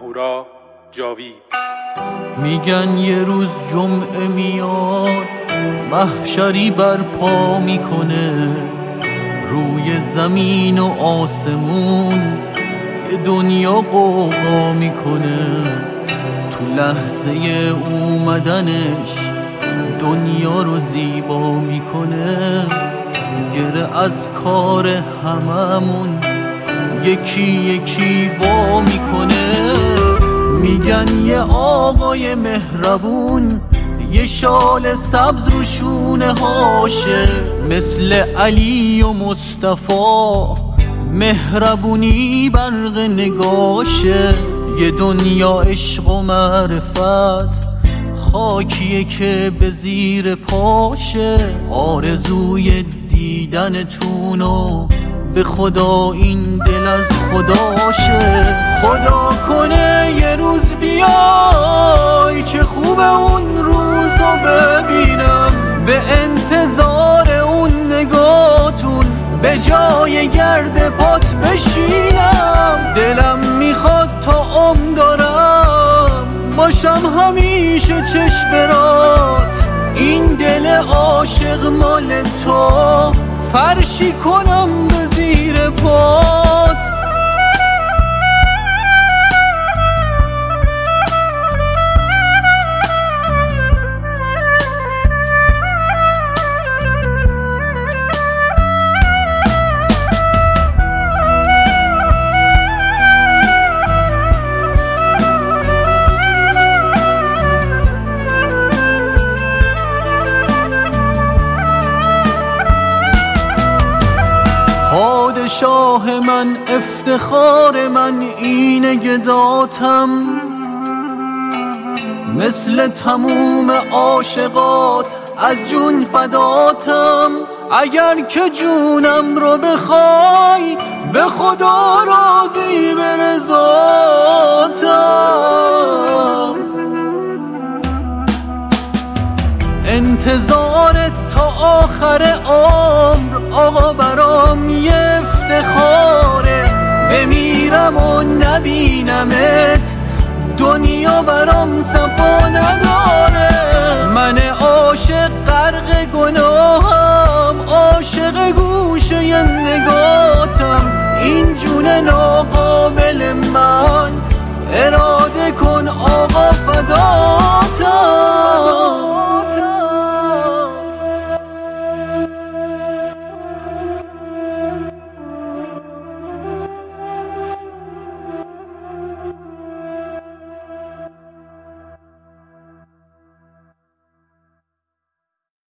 اهورا جاوید. میگن یه روز جمعه میاد، محشری برپا میکنه، روی زمین و آسمون یه دنیا قوقا میکنه. تو لحظه اومدنش دنیا رو زیبا میکنه، گره از کار هممون یکی یکی وا میکنه. میگن یه آقای مهربون یه شال سبز رو شونه هاشه، مثل علی و مصطفی مهربونی برق نگاشه. یه دنیا عشق و معرفت خاکیه که به زیر پاشه، آرزوی دیدنتونو به خدا این دل از خداشه. خدا کنه یه روز بیای چه خوبه اون روزو ببینم، به انتظار اون نگاتون به جای گرد پات بشینم. دلم میخواد تا عمر دارم باشم همیشه چشمرات، این دل عاشق مال تو فرشی کنم به زیر پات. پادشاه من افتخار من اینه گداتم، مثل تموم عاشقات از جون فداتم. اگر که جونم رو بخوای به خدا راضی به رضاتم. انتظارت تا آخر عمر آقا برام یه افتخاره، بمیرم و نبینمت دنیا برام صفا نداره. من عاشق غرق گناهم، عاشق گوشه نگاه